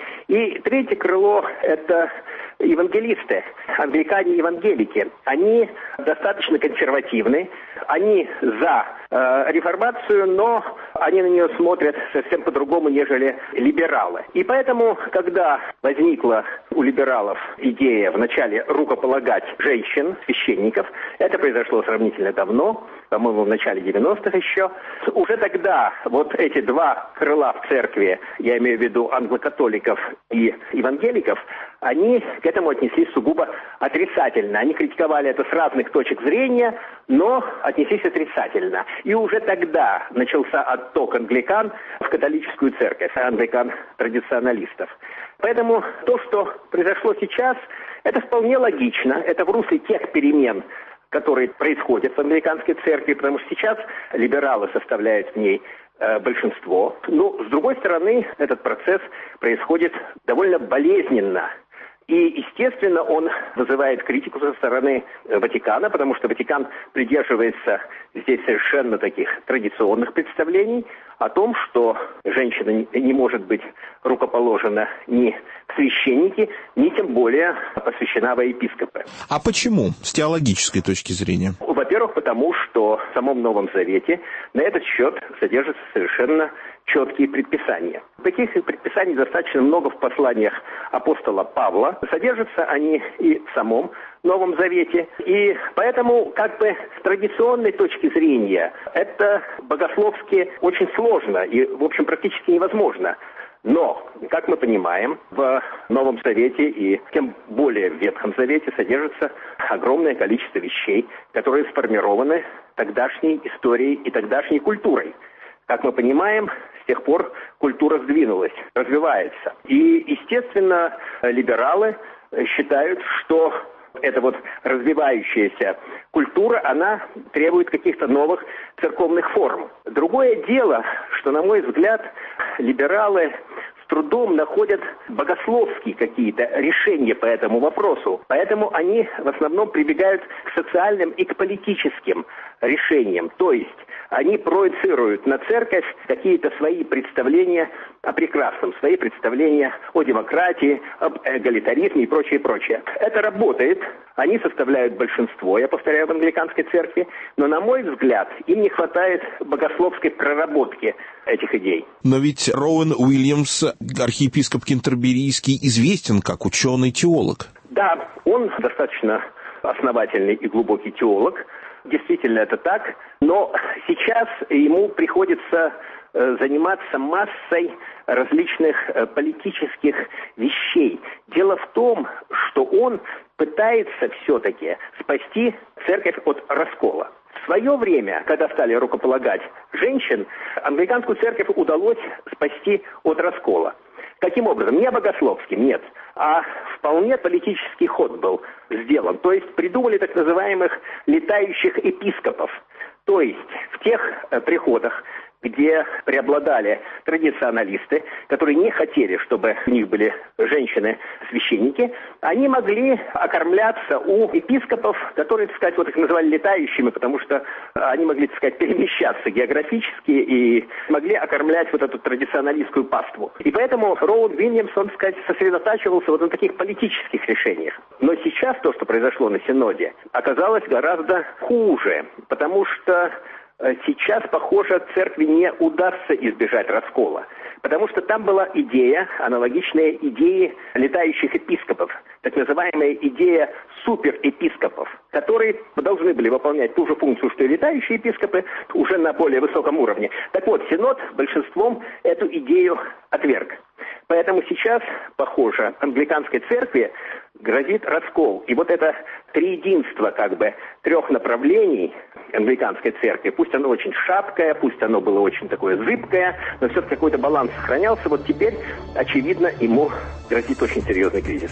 И третье крыло – это евангелисты, англикане-евангелики. Они достаточно консервативны, они за э, реформацию, но они на нее смотрят совсем по-другому, нежели либералы. И поэтому, когда возникла у либералов идея вначале рукополагать женщин, священников, это произошло сравнительно давно, по-моему, в начале девяностых еще, уже тогда вот эти два крыла в церкви, я имею в виду англокатоликов и евангеликов, они к этому отнеслись сугубо отрицательно. Они критиковали это с разных точек зрения, но отнеслись отрицательно. И уже тогда начался отток англикан в католическую церковь, англикан-традиционалистов. Поэтому то, что произошло сейчас, это вполне логично. Это в русле тех перемен, которые происходят в англиканской церкви, потому что сейчас либералы составляют в ней э, большинство. Но, с другой стороны, этот процесс происходит довольно болезненно. И, естественно, он вызывает критику со стороны Ватикана, потому что Ватикан придерживается здесь совершенно таких традиционных представлений о том, что женщина не может быть рукоположена ни в священники, ни тем более посвящена во епископы. А почему, с теологической точки зрения? Во-первых, потому что в самом Новом Завете на этот счет содержатся совершенно четкие предписания. Таких предписаний достаточно много в посланиях апостола Павла. Содержатся они и в самом Новом Завете. И поэтому, как бы, с традиционной точки зрения, это богословски очень сложно и, в общем, практически невозможно. Но, как мы понимаем, в Новом Завете и тем более в Ветхом Завете содержится огромное количество вещей, которые сформированы тогдашней историей и тогдашней культурой. Как мы понимаем, с тех пор культура сдвинулась, развивается. И, естественно, либералы считают, что эта вот развивающаяся культура, она требует каких-то новых церковных форм. Другое дело, что, на мой взгляд, либералы с трудом находят богословские какие-то решения по этому вопросу. Поэтому они в основном прибегают к социальным и к политическим решениям. То есть они проецируют на церковь какие-то свои представления о прекрасном, свои представления о демократии, об эгалитаризме и прочее, прочее. Это работает, они составляют большинство, я повторяю, в англиканской церкви, но, на мой взгляд, им не хватает богословской проработки этих идей. Но ведь Роуэн Уильямс, архиепископ Кентерберийский, известен как ученый-теолог. Да, он достаточно основательный и глубокий теолог. Действительно, это так. Но сейчас ему приходится э, заниматься массой различных э, политических вещей. Дело в том, что он пытается все-таки спасти церковь от раскола. В свое время, когда стали рукополагать женщин, англиканскую церковь удалось спасти от раскола. Каким образом? Не богословским, нет, а вполне политический ход был сделан. То есть придумали так называемых летающих епископов. То есть в тех э, приходах, где преобладали традиционалисты, которые не хотели, чтобы у них были женщины-священники, они могли окормляться у епископов, которые, так сказать, вот их называли летающими, потому что они могли, так сказать, перемещаться географически и могли окормлять вот эту традиционалистскую паству. И поэтому Роуэн Уильямс, он, так сказать, сосредотачивался вот на таких политических решениях. Но сейчас то, что произошло на Синоде, оказалось гораздо хуже, потому что сейчас, похоже, церкви не удастся избежать раскола. Потому что там была идея, аналогичная идее летающих епископов, так называемая идея суперепископов, которые должны были выполнять ту же функцию, что и летающие епископы, уже на более высоком уровне. Так вот, Синод большинством эту идею отверг. Поэтому сейчас, похоже, англиканской церкви грозит раскол. И вот это триединство, как бы, трех направлений англиканской церкви, пусть оно очень шаткое, пусть оно было очень такое зыбкое, но все-таки какой-то баланс сохранялся. Вот теперь, очевидно, ему грозит очень серьезный кризис.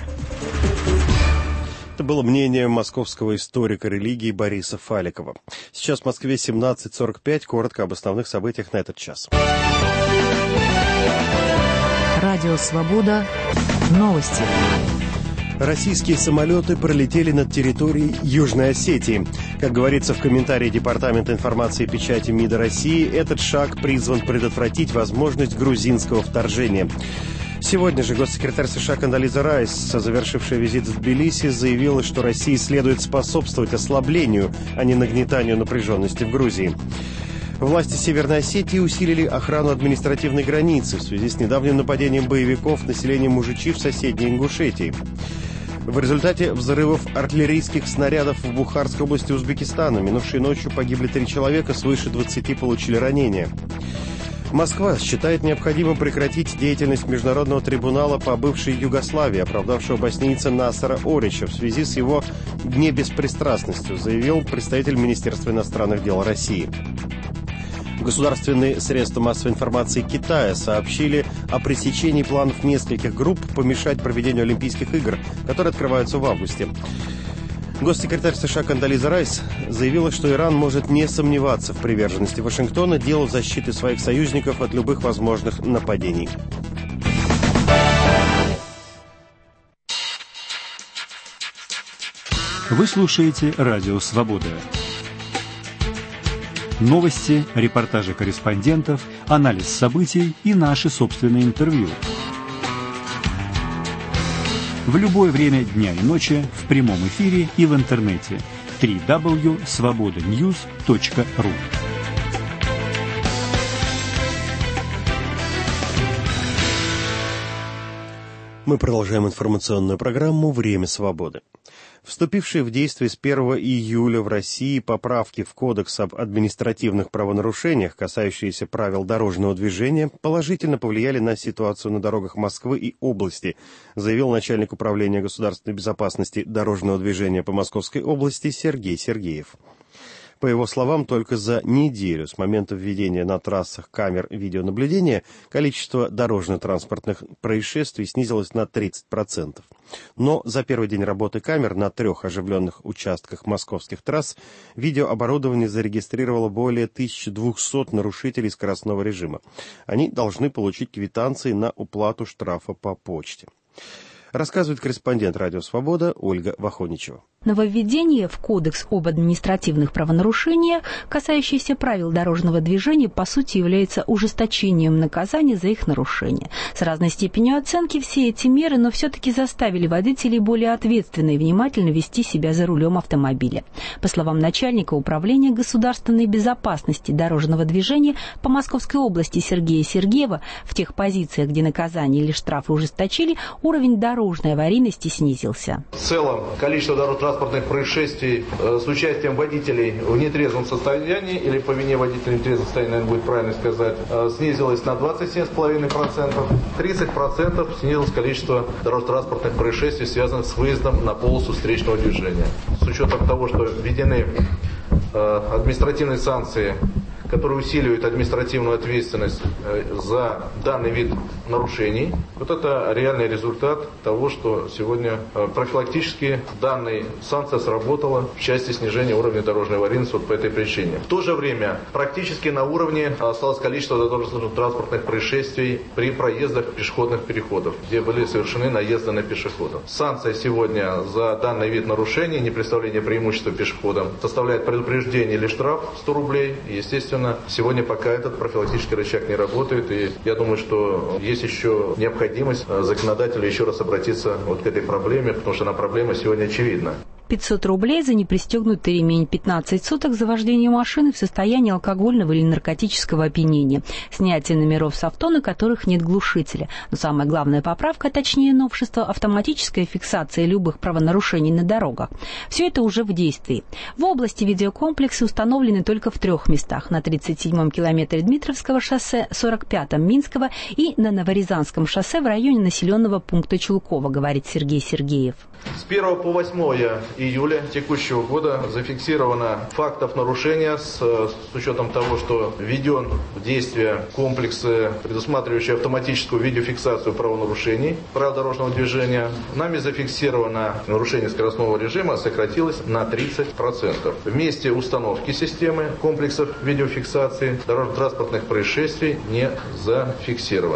Это было мнение московского историка религии Бориса Фаликова. Сейчас в Москве семнадцать сорок пять. Коротко об основных событиях на этот час. Радио «Свобода». Новости. Российские самолеты пролетели над территорией Южной Осетии. Как говорится в комментарии Департамента информации и печати МИДа России, этот шаг призван предотвратить возможность грузинского вторжения. Сегодня же госсекретарь США Кондолиза Райс, завершившая визит в Тбилиси, заявила, что России следует способствовать ослаблению, а не нагнетанию напряженности в Грузии. Власти Северной Осетии усилили охрану административной границы в связи с недавним нападением боевиков населения Мужичи в соседней Ингушетии. В результате взрывов артиллерийских снарядов в Бухарской области Узбекистана минувшей ночью погибли три человека, свыше двадцати получили ранения. Москва считает необходимым прекратить деятельность Международного трибунала по бывшей Югославии, оправдавшего боснийца Насера Орича в связи с его небеспристрастностью, заявил представитель Министерства иностранных дел России. Государственные средства массовой информации Китая сообщили о пресечении планов нескольких групп помешать проведению Олимпийских игр, которые открываются в августе. Госсекретарь США Кондолиза Райс заявила, что Иран может не сомневаться в приверженности Вашингтона делу защиты своих союзников от любых возможных нападений. Вы слушаете Радио Свобода. Новости, репортажи корреспондентов, анализ событий и наши собственные интервью. В любое время дня и ночи, в прямом эфире и в интернете. дабл ю дабл ю дабл ю точка свобода ньюс точка ру. Мы продолжаем информационную программу «Время свободы». Вступившие в действие с первого июля в России поправки в Кодекс об административных правонарушениях, касающиеся правил дорожного движения, положительно повлияли на ситуацию на дорогах Москвы и области, заявил начальник управления государственной безопасности дорожного движения по Московской области Сергей Сергеев. По его словам, только за неделю с момента введения на трассах камер видеонаблюдения количество дорожно-транспортных происшествий снизилось на тридцать процентов. Но за первый день работы камер на трех оживленных участках московских трасс видеооборудование зарегистрировало более тысячи двухсот нарушителей скоростного режима. Они должны получить квитанции на уплату штрафа по почте. Рассказывает корреспондент «Радио Свобода» Ольга Вахоничева. Нововведение в Кодекс об административных правонарушениях, касающиеся правил дорожного движения, по сути является ужесточением наказания за их нарушение. С разной степенью оценки все эти меры, но все-таки заставили водителей более ответственно и внимательно вести себя за рулем автомобиля. По словам начальника управления государственной безопасности дорожного движения по Московской области Сергея Сергеева, в тех позициях, где наказания или штрафы ужесточили, уровень дорожной аварийности снизился. В целом количество дорожно-транспортных происшествий э, с участием водителей в нетрезвом состоянии, или по вине водителя в нетрезвом состоянии, наверное, будет правильно сказать, э, снизилось на двадцать семь целых пять десятых процента. тридцать процентов снизилось количество дорожно-транспортных происшествий, связанных с выездом на полосу встречного движения. С учетом того, что введены э, административные санкции, которые усиливают административную ответственность за данный вид нарушений. Вот это реальный результат того, что сегодня профилактически данная санкция сработала в части снижения уровня дорожной аварийности вот по этой причине. В то же время практически на уровне осталось количество дорожно-транспортных происшествий при проездах пешеходных переходов, где были совершены наезды на пешеходов. Санкция сегодня за данный вид нарушений, не представление преимущества пешеходам, составляет предупреждение или штраф сто рублей. Естественно, сегодня пока этот профилактический рычаг не работает, и я думаю, что есть еще необходимость законодателю еще раз обратиться вот к этой проблеме, потому что она проблема сегодня очевидна. пятьсот рублей за непристегнутый ремень, пятнадцать суток за вождение машины в состоянии алкогольного или наркотического опьянения, снятие номеров с авто, на которых нет глушителя. Но самая главная поправка, точнее новшество, автоматическая фиксация любых правонарушений на дорогах. Все это уже в действии. В области видеокомплексы установлены только в трех местах: на тридцать седьмом километре Дмитровского шоссе, сорок пятом Минского и на Новорязанском шоссе в районе населенного пункта Чулково, говорит Сергей Сергеев. С первого по восьмое июля текущего года зафиксировано фактов нарушения с, с учетом того, что введен в действие комплексы, предусматривающие автоматическую видеофиксацию правонарушений правил дорожного движения. Нами зафиксировано нарушение скоростного режима сократилось на тридцать процентов. В месте установки системы комплексов видеофиксации дорожно-транспортных происшествий не зафиксировано.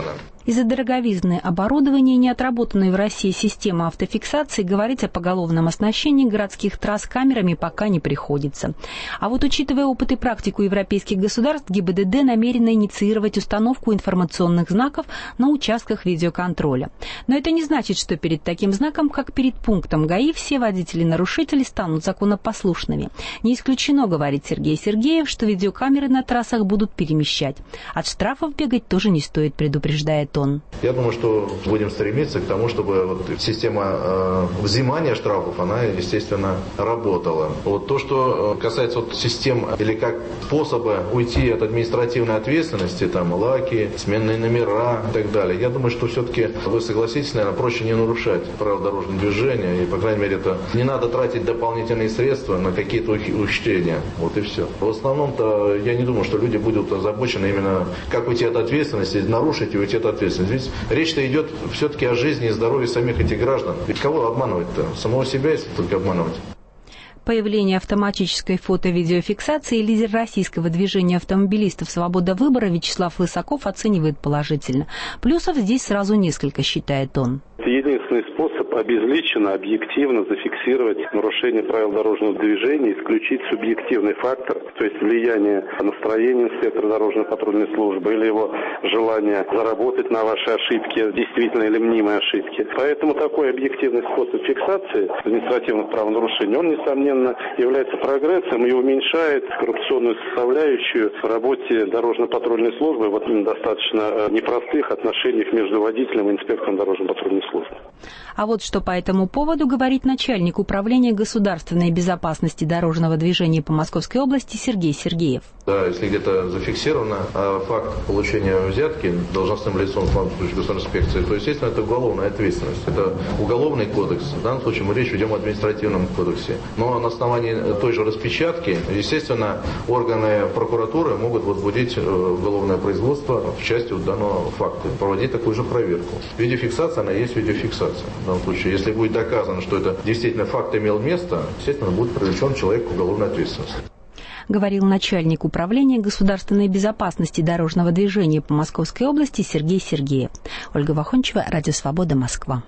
Из-за дороговизны оборудования и неотработанной в России системы автофиксации говорить о поголовном оснащении городских трасс камерами пока не приходится. А вот учитывая опыт и практику европейских государств, ГИБДД намерена инициировать установку информационных знаков на участках видеоконтроля. Но это не значит, что перед таким знаком, как перед пунктом ГАИ, все водители-нарушители станут законопослушными. Не исключено, говорит Сергей Сергеев, что видеокамеры на трассах будут перемещать. От штрафов бегать тоже не стоит, предупреждает он. Я думаю, что будем стремиться к тому, чтобы вот система э, взимания штрафов, она, естественно, работала. Вот то, что касается вот систем или как способа уйти от административной ответственности, там лаки, сменные номера и так далее, я думаю, что все-таки вы согласитесь, наверное, проще не нарушать правила дорожного движения, и, по крайней мере, это не надо тратить дополнительные средства на какие-то учтения. Вот и все. В основном-то я не думаю, что люди будут озабочены именно как уйти от ответственности, нарушить и уйти от ответственности. Ведь речь-то идет все-таки о жизни и здоровье самих этих граждан. Ведь кого обманывать-то? Самого себя, если только обманывать. Появление автоматической фото-видеофиксации лидер российского движения автомобилистов «Свобода выбора» Вячеслав Лысаков оценивает положительно. Плюсов здесь сразу несколько, считает он. Это единственный способ обезличенно, объективно зафиксировать нарушение правил дорожного движения, исключить субъективный фактор, то есть влияние настроения инспектора дорожно-патрульной службы или его желание заработать на ваши ошибки, действительно или мнимые ошибки. Поэтому такой объективный способ фиксации административных правонарушений, он, несомненно, является прогрессом и уменьшает коррупционную составляющую в работе дорожно-патрульной службы в достаточно непростых отношениях между водителем и инспектором дорожно-патрульной службы. А вот что по этому поводу говорит начальник управления государственной безопасности дорожного движения по Московской области Сергей Сергеев. Да, если где-то зафиксировано факт получения взятки должностным лицом государственной инспекции, то, естественно, это уголовная ответственность. Это уголовный кодекс. В данном случае мы речь ведем о административном кодексе. Но на основании той же распечатки, естественно, органы прокуратуры могут возбудить уголовное производство в части вот данного факта, проводить такую же проверку. Видеофиксация, она есть видеофиксация. В данном случае, если будет доказано, что это действительно факт имел место, естественно, будет привлечен человек к уголовной ответственности. Говорил начальник управления государственной безопасности дорожного движения по Московской области Сергей Сергеев. Ольга Вахончева, Радио Свобода, Москва.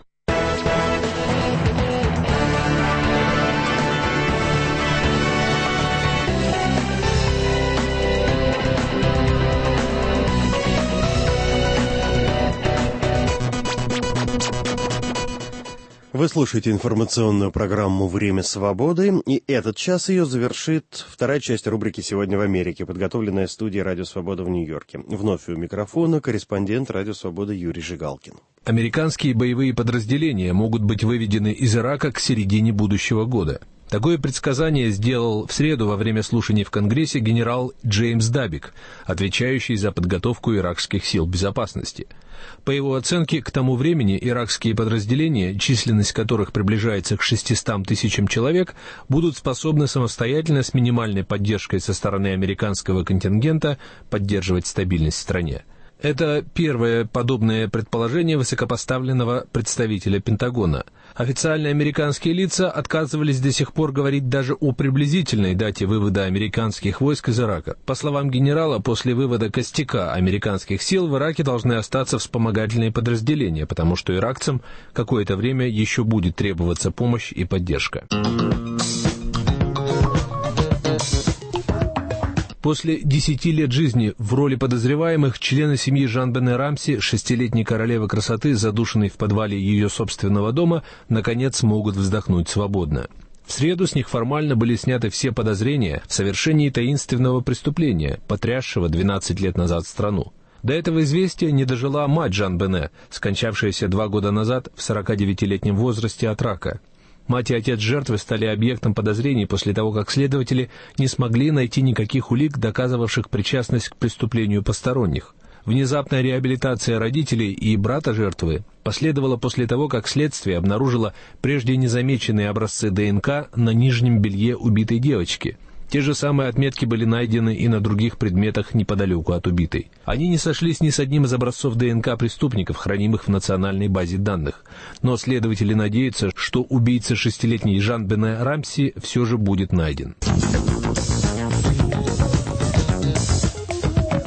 Вы слушаете информационную программу «Время свободы», и этот час ее завершит вторая часть рубрики «Сегодня в Америке», подготовленная студией «Радио Свобода» в Нью-Йорке. Вновь у микрофона корреспондент «Радио Свобода» Юрий Жигалкин. Американские боевые подразделения могут быть выведены из Ирака к середине будущего года. Такое предсказание сделал в среду во время слушаний в Конгрессе генерал Джеймс Дабик, отвечающий за подготовку иракских сил безопасности. По его оценке, к тому времени иракские подразделения, численность которых приближается к шестистам тысячам человек, будут способны самостоятельно с минимальной поддержкой со стороны американского контингента поддерживать стабильность в стране. Это первое подобное предположение высокопоставленного представителя Пентагона. Официальные американские лица отказывались до сих пор говорить даже о приблизительной дате вывода американских войск из Ирака. По словам генерала, после вывода костяка американских сил в Ираке должны остаться вспомогательные подразделения, потому что иракцам какое-то время еще будет требоваться помощь и поддержка. После десяти лет жизни в роли подозреваемых члены семьи Жан-Бене Рамси, шестилетней королевы красоты, задушенной в подвале ее собственного дома, наконец могут вздохнуть свободно. В среду с них формально были сняты все подозрения в совершении таинственного преступления, потрясшего двенадцать лет назад страну. До этого известия не дожила мать Жан-Бене, скончавшаяся два года назад в сорокадевятилетнем возрасте от рака. Мать и отец жертвы стали объектом подозрений после того, как следователи не смогли найти никаких улик, доказывавших причастность к преступлению посторонних. Внезапная реабилитация родителей и брата жертвы последовала после того, как следствие обнаружило прежде незамеченные образцы ДНК на нижнем белье убитой девочки. Те же самые отметки были найдены и на других предметах неподалеку от убитой. Они не сошлись ни с одним из образцов ДНК преступников, хранимых в национальной базе данных. Но следователи надеются, что убийца шестилетней Жан-Бене Рамси все же будет найден. В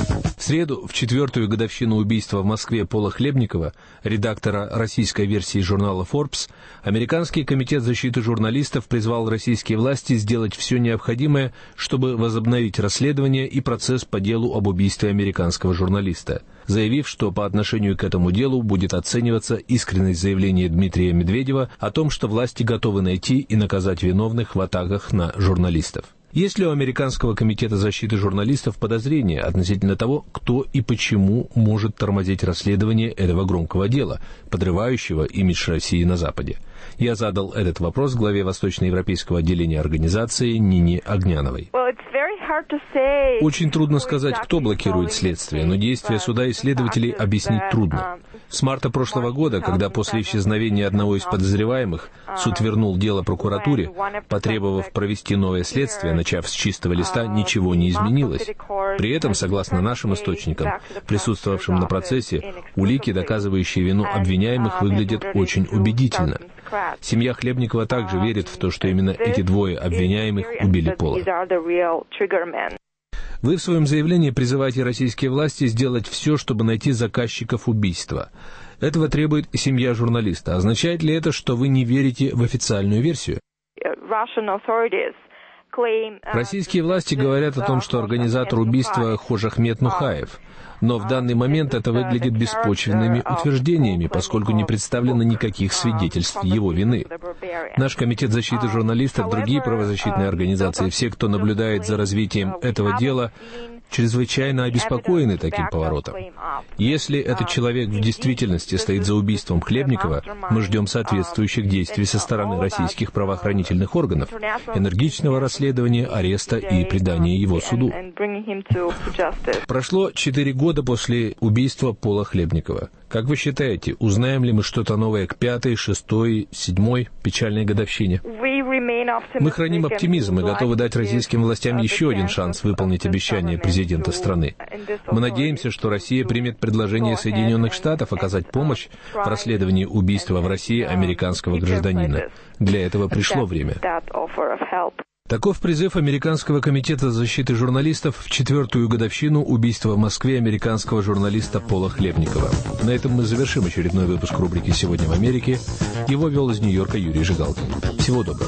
среду, в четвертую годовщину убийства в Москве Пола Хлебникова, редактора российской версии журнала Forbes, Американский комитет защиты журналистов призвал российские власти сделать все необходимое, чтобы возобновить расследование и процесс по делу об убийстве американского журналиста, заявив, что по отношению к этому делу будет оцениваться искренность заявления Дмитрия Медведева о том, что власти готовы найти и наказать виновных в атаках на журналистов. Есть ли у Американского комитета защиты журналистов подозрения относительно того, кто и почему может тормозить расследование этого громкого дела, подрывающего имидж России на Западе? Я задал этот вопрос главе восточноевропейского отделения организации Нине Огняновой. Очень трудно сказать, кто блокирует следствие, но действия суда и следователей объяснить трудно. С марта прошлого года, когда после исчезновения одного из подозреваемых суд вернул дело прокуратуре, потребовав провести новое следствие, начав с чистого листа, ничего не изменилось. При этом, согласно нашим источникам, присутствовавшим на процессе, улики, доказывающие вину обвиняемых, выглядят очень убедительно. Семья Хлебникова также верит в то, что именно эти двое обвиняемых убили Пола. Вы в своем заявлении призываете российские власти сделать все, чтобы найти заказчиков убийства. Этого требует семья журналиста. Означает ли это, что вы не верите в официальную версию? Российские власти говорят о том, что организатор убийства Хожахмед Нухаев. Но в данный момент это выглядит беспочвенными утверждениями, поскольку не представлено никаких свидетельств его вины. Наш комитет защиты журналистов, другие правозащитные организации, все, кто наблюдает за развитием этого дела, чрезвычайно обеспокоены таким поворотом. Если этот человек в действительности стоит за убийством Хлебникова, мы ждем соответствующих действий со стороны российских правоохранительных органов, энергичного расследования, ареста и предания его суду. Прошло четыре года после убийства Пола Хлебникова. Как вы считаете, узнаем ли мы что-то новое к пятой, шестой, седьмой печальной годовщине? Мы храним оптимизм и готовы дать российским властям еще один шанс выполнить обещания президента страны. Мы надеемся, что Россия примет предложение Соединенных Штатов оказать помощь в расследовании убийства в России американского гражданина. Для этого пришло время. Таков призыв Американского комитета защиты журналистов в четвертую годовщину убийства в Москве американского журналиста Пола Хлебникова. На этом мы завершим очередной выпуск рубрики «Сегодня в Америке». Его вел из Нью-Йорка Юрий Жигалкин. Всего доброго.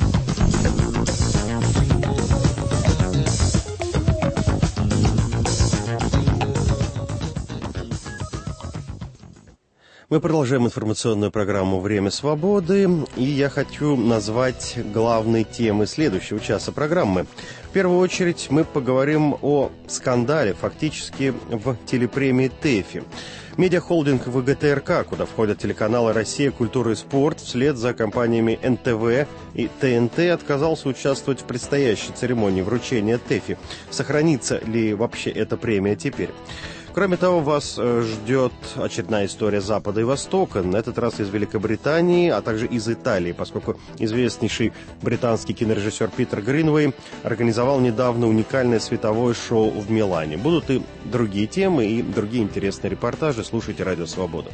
Мы продолжаем информационную программу «Время свободы», и я хочу назвать главной темой следующего часа программы. В первую очередь мы поговорим о скандале, фактически, в телепремии ТЭФИ. Медиахолдинг ВГТРК, куда входят телеканалы «Россия», «Культура» и «Спорт», вслед за компаниями эн тэ вэ и тэ эн тэ отказался участвовать в предстоящей церемонии вручения ТЭФИ. Сохранится ли вообще эта премия теперь? Кроме того, вас ждет очередная история Запада и Востока, на этот раз из Великобритании, а также из Италии, поскольку известнейший британский кинорежиссер Питер Гринвей организовал недавно уникальное световое шоу в Милане. Будут и другие темы, и другие интересные репортажи. Слушайте «Радио Свобода».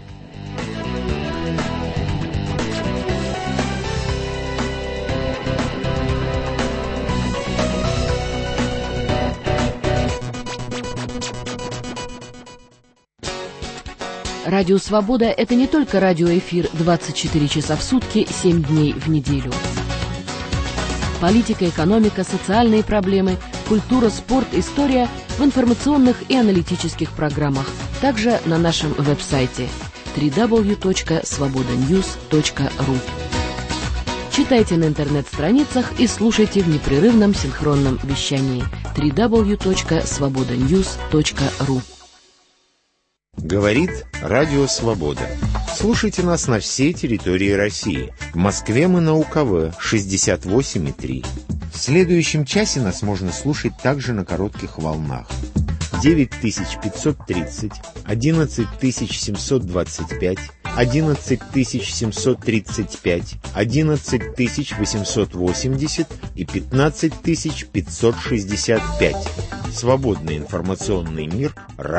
Радио «Свобода» — это не только радиоэфир двадцать четыре часа в сутки, семь дней в неделю. Политика, экономика, социальные проблемы, культура, спорт, история в информационных и аналитических программах. Также на нашем веб-сайте дабл ю дабл ю дабл ю точка свобода ньюс точка ру. Читайте на интернет-страницах и слушайте в непрерывном синхронном вещании дабл ю дабл ю дабл ю точка свобода ньюс точка ру. Говорит Радио Свобода. Слушайте нас на всей территории России. В Москве мы на УКВ шестьдесят восемь и три. В следующем часе нас можно слушать также на коротких волнах. девять тысяч пятьсот тридцать, одиннадцать тысяч семьсот двадцать пять, одиннадцать тысяч семьсот тридцать пять, одиннадцать тысяч восемьсот восемьдесят и пятнадцать тысяч пятьсот шестьдесят пять. Свободный информационный мир.